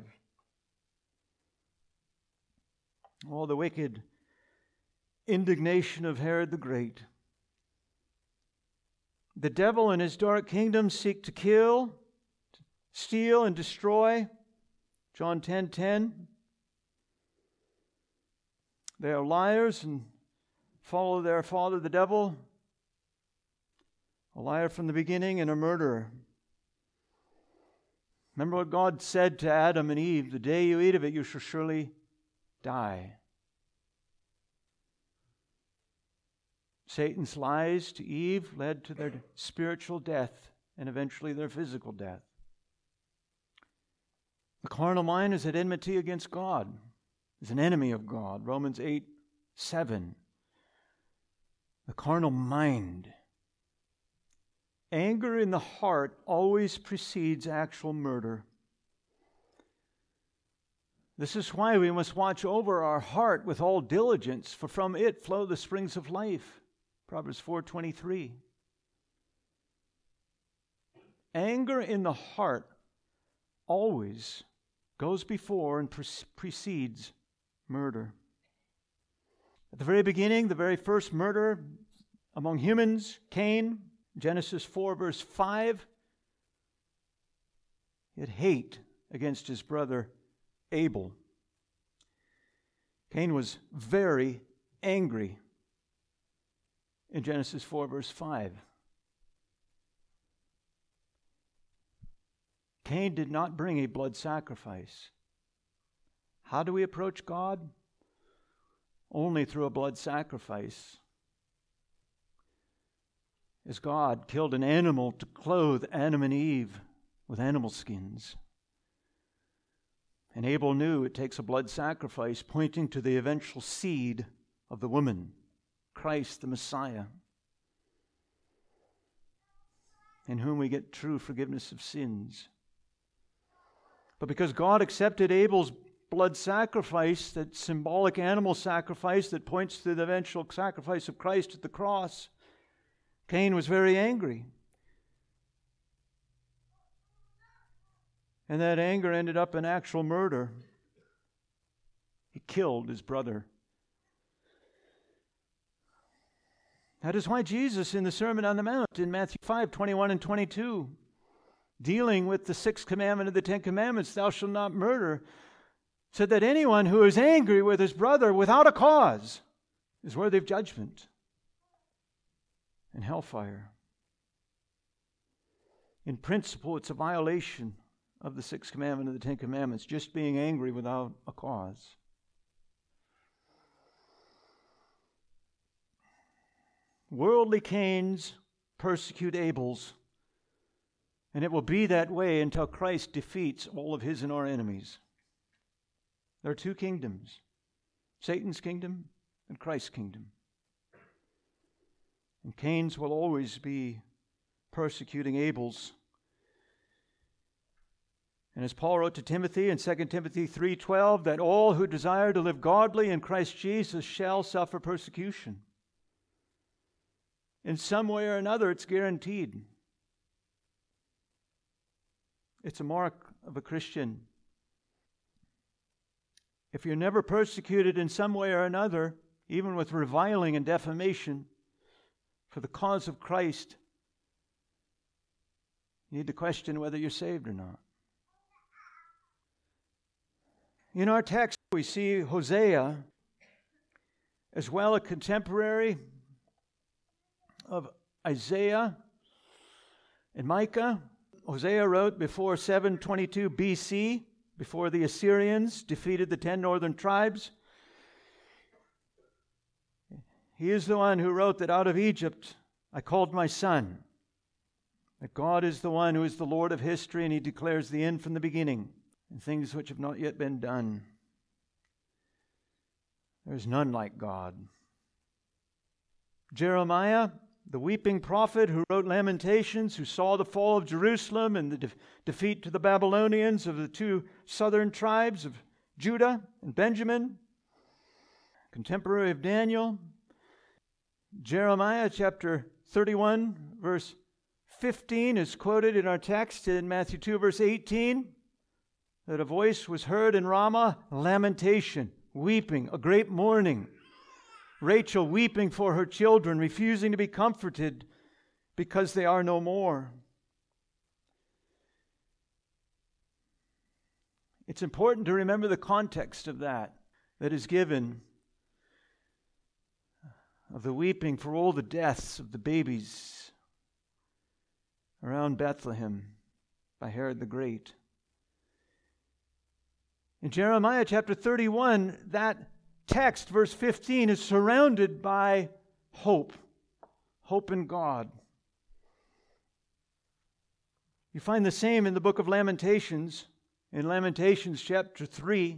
All the wicked indignation of Herod the Great. The devil and his dark kingdom seek to kill, steal, and destroy. John ten, ten. They are liars and follow their father, the devil, a liar from the beginning and a murderer. Remember what God said to Adam and Eve, the day you eat of it, you shall surely die. Satan's lies to Eve led to their spiritual death and eventually their physical death. The carnal mind is at enmity against God, is an enemy of God. Romans eight seven. The carnal mind. Anger in the heart always precedes actual murder. This is why we must watch over our heart with all diligence, for from it flow the springs of life. Proverbs four twenty-three. Anger in the heart always goes before and precedes murder. At the very beginning, the very first murder among humans, Cain, Genesis four verse five, he had hate against his brother Abel. Cain was very angry in Genesis four verse five. Cain did not bring a blood sacrifice. How do we approach God? Only through a blood sacrifice. As God killed an animal to clothe Adam and Eve with animal skins. And Abel knew it takes a blood sacrifice pointing to the eventual seed of the woman, Christ the Messiah, in whom we get true forgiveness of sins. But because God accepted Abel's blood sacrifice, that symbolic animal sacrifice that points to the eventual sacrifice of Christ at the cross, Cain was very angry. And that anger ended up in actual murder. He killed his brother. That is why Jesus in the Sermon on the Mount in Matthew five twenty-one and twenty-two, dealing with the sixth commandment of the Ten Commandments, thou shalt not murder, said that anyone who is angry with his brother without a cause is worthy of judgment and hellfire. In principle, it's a violation of the sixth commandment of the Ten Commandments, just being angry without a cause. Worldly Cains persecute Abel's, and it will be that way until Christ defeats all of his and our enemies. There are two kingdoms, Satan's kingdom and Christ's kingdom. And Cain's will always be persecuting Abel's. And as Paul wrote to Timothy in Second Timothy three twelve, that all who desire to live godly in Christ Jesus shall suffer persecution. In some way or another, it's guaranteed. It's a mark of a Christian. If you're never persecuted in some way or another, even with reviling and defamation, for the cause of Christ, you need to question whether you're saved or not. In our text, we see Hosea, as well a contemporary of Isaiah and Micah. Hosea wrote before seven twenty-two B C, before the Assyrians defeated the ten northern tribes. He is the one who wrote that out of Egypt I called my son. That God is the one who is the Lord of history, and he declares the end from the beginning, and things which have not yet been done. There is none like God. Jeremiah, the weeping prophet who wrote Lamentations, who saw the fall of Jerusalem and the de- defeat to the Babylonians of the two southern tribes of Judah and Benjamin, contemporary of Daniel. Jeremiah chapter thirty-one, verse fifteen is quoted in our text in Matthew two, verse eighteen, that a voice was heard in Ramah, lamentation, weeping, a great mourning. Rachel weeping for her children, refusing to be comforted because they are no more. It's important to remember the context of that, that is given, of the weeping for all the deaths of the babies around Bethlehem by Herod the Great. In Jeremiah chapter thirty-one, that text, verse fifteen, is surrounded by hope. Hope in God. You find the same in the book of Lamentations. In Lamentations chapter three,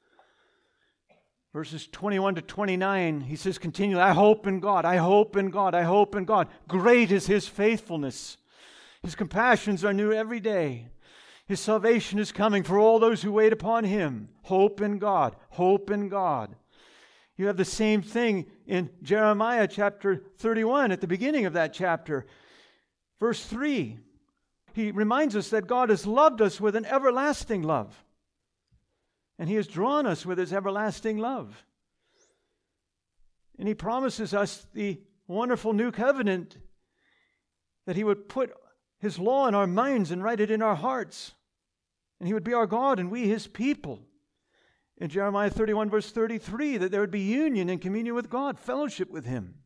verses twenty-one to twenty-nine, he says continually, I hope in God, I hope in God, I hope in God. Great is His faithfulness. His compassions are new every day. His salvation is coming for all those who wait upon Him. Hope in God, hope in God. You have the same thing in Jeremiah chapter thirty-one, at the beginning of that chapter. Verse three, he reminds us that God has loved us with an everlasting love. And He has drawn us with His everlasting love. And He promises us the wonderful new covenant, that He would put His law in our minds and write it in our hearts. And He would be our God and we His people. In Jeremiah thirty-one, verse thirty-three, that there would be union and communion with God, fellowship with Him.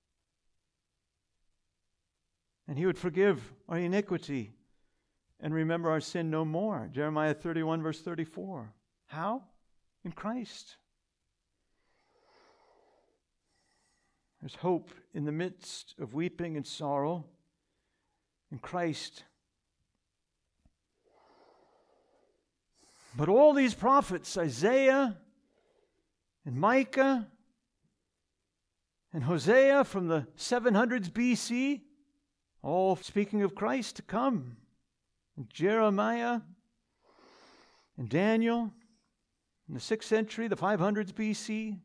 And He would forgive our iniquity and remember our sin no more. Jeremiah thirty-one, verse thirty-four. How? In Christ. There's hope in the midst of weeping and sorrow. In Christ. But all these prophets, Isaiah and Micah and Hosea from the seven hundreds B C, all speaking of Christ to come. And Jeremiah and Daniel in the sixth century, the five hundreds B C.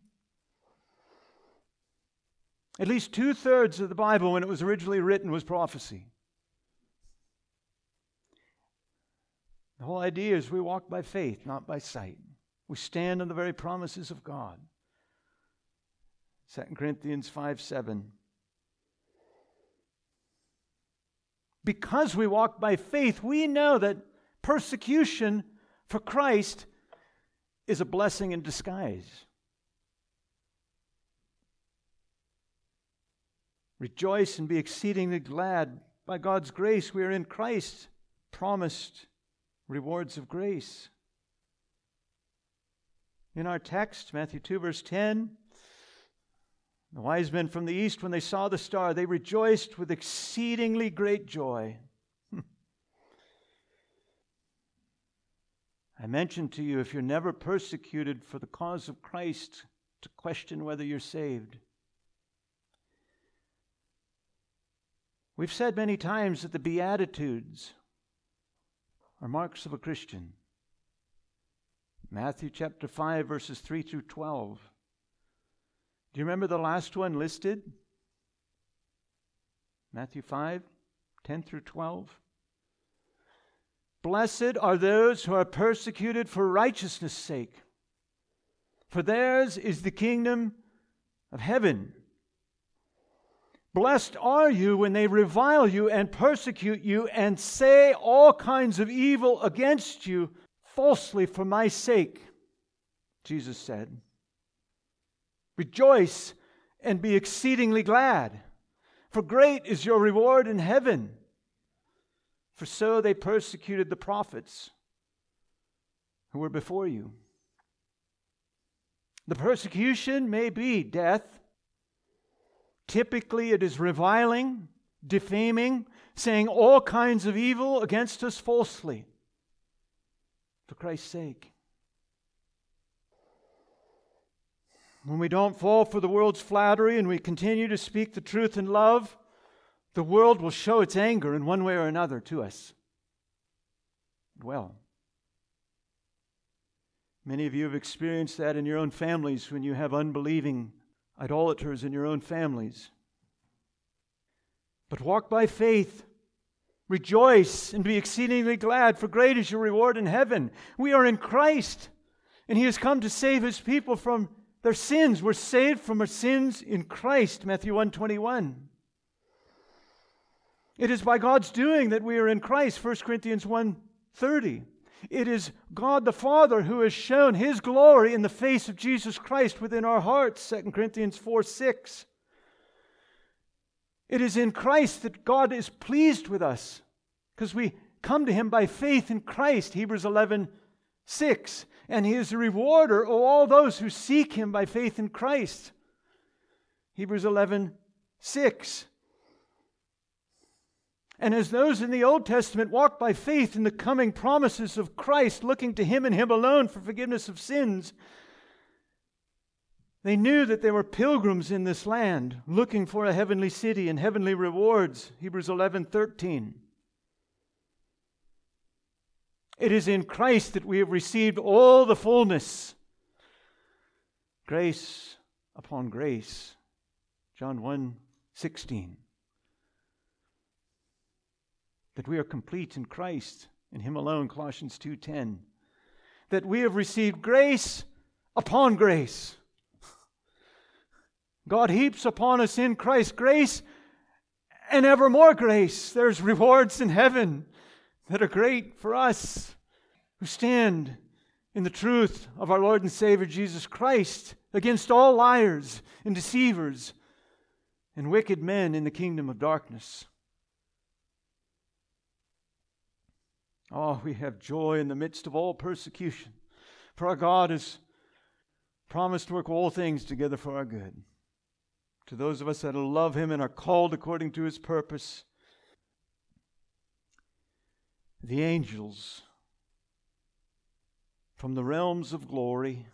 At least two-thirds of the Bible, when it was originally written, was prophecy. The whole idea is we walk by faith, not by sight. We stand on the very promises of God. Second Corinthians five seven. Because we walk by faith, we know that persecution for Christ is a blessing in disguise. Rejoice and be exceedingly glad. By God's grace, we are in Christ, promised rewards of grace. In our text, Matthew two, verse ten, the wise men from the east, when they saw the star, they rejoiced with exceedingly great joy. I mentioned to you, if you're never persecuted for the cause of Christ, to question whether you're saved. We've said many times that the Beatitudes are marks of a Christian. Matthew chapter five, verses three through twelve. Do you remember the last one listed? Matthew five, ten through twelve. Blessed are those who are persecuted for righteousness' sake, for theirs is the kingdom of heaven. Blessed are you when they revile you and persecute you and say all kinds of evil against you falsely for my sake, Jesus said. Rejoice and be exceedingly glad, for great is your reward in heaven. For so they persecuted the prophets who were before you. The persecution may be death. Typically, it is reviling, defaming, saying all kinds of evil against us falsely for Christ's sake. When we don't fall for the world's flattery and we continue to speak the truth in love, the world will show its anger in one way or another to us. Well, many of you have experienced that in your own families when you have unbelieving idolaters in your own families. But walk by faith. Rejoice and be exceedingly glad, for great is your reward in heaven. We are in Christ, and He has come to save His people from their sins. We're saved from our sins in Christ, Matthew one twenty-one. It is by God's doing that we are in Christ, First Corinthians one thirty. It is God the Father who has shown His glory in the face of Jesus Christ within our hearts, Second Corinthians four six. It is in Christ that God is pleased with us, because we come to Him by faith in Christ, Hebrews eleven six. and He is the rewarder of all those who seek Him by faith in Christ. Hebrews eleven six. And as those in the Old Testament walked by faith in the coming promises of Christ, looking to Him and Him alone for forgiveness of sins, they knew that they were pilgrims in this land, looking for a heavenly city and heavenly rewards. Hebrews eleven thirteen. It is in Christ that we have received all the fullness. Grace upon grace. John one sixteen. That we are complete in Christ, in Him alone. Colossians two ten. That we have received grace upon grace. God heaps upon us in Christ grace and ever more grace. There's rewards in heaven that are great for us who stand in the truth of our Lord and Savior Jesus Christ against all liars and deceivers and wicked men in the kingdom of darkness. Oh, we have joy in the midst of all persecution, for our God has promised to work all things together for our good. To those of us that love Him and are called according to His purpose. The angels from the realms of glory,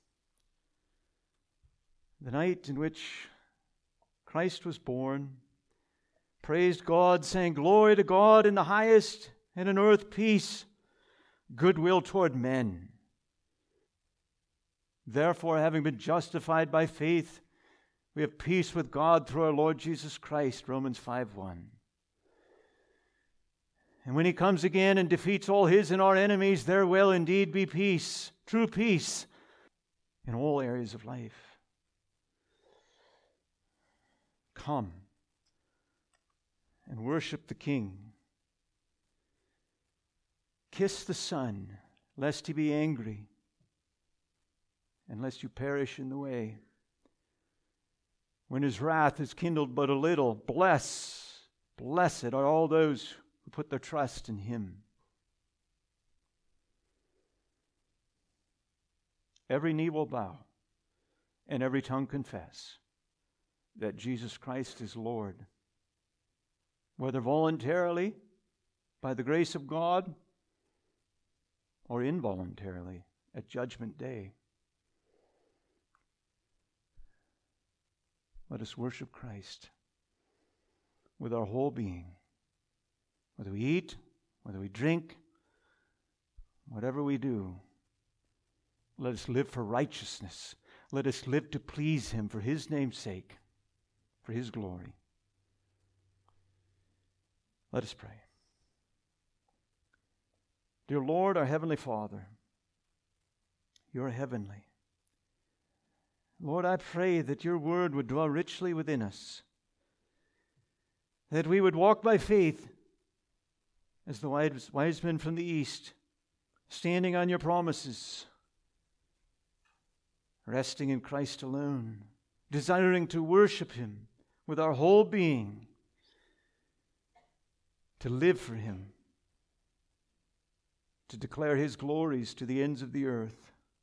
the night in which Christ was born, praised God, saying, "Glory to God in the highest, and on earth peace, goodwill toward men." Therefore, having been justified by faith, we have peace with God through our Lord Jesus Christ, Romans five one. And when He comes again and defeats all His and our enemies, there will indeed be peace, true peace, in all areas of life. Come and worship the King. Kiss the Son, lest He be angry, and lest you perish in the way. When His wrath is kindled but a little, bless, blessed are all those who put their trust in Him. Every knee will bow, and every tongue confess that Jesus Christ is Lord. Whether voluntarily, by the grace of God, or involuntarily at Judgment Day. Let us worship Christ with our whole being. Whether we eat, whether we drink, whatever we do, let us live for righteousness. Let us live to please Him for His name's sake, for His glory. Let us pray. Dear Lord, our Heavenly Father, You are heavenly. Lord, I pray that Your word would dwell richly within us, that we would walk by faith as the wise, wise men from the east, standing on Your promises, resting in Christ alone, desiring to worship Him with our whole being, to live for Him, to declare His glories to the ends of the earth.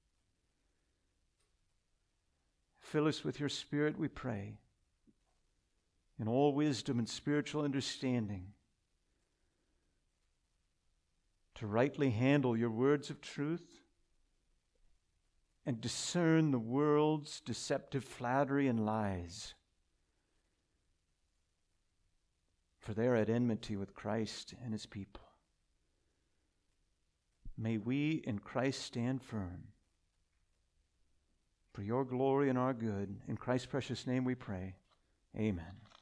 Fill us with Your Spirit, we pray, in all wisdom and spiritual understanding, to rightly handle Your words of truth and discern the world's deceptive flattery and lies, for they are at enmity with Christ and His people. May we in Christ stand firm. For Your glory and our good. In Christ's precious name we pray. Amen.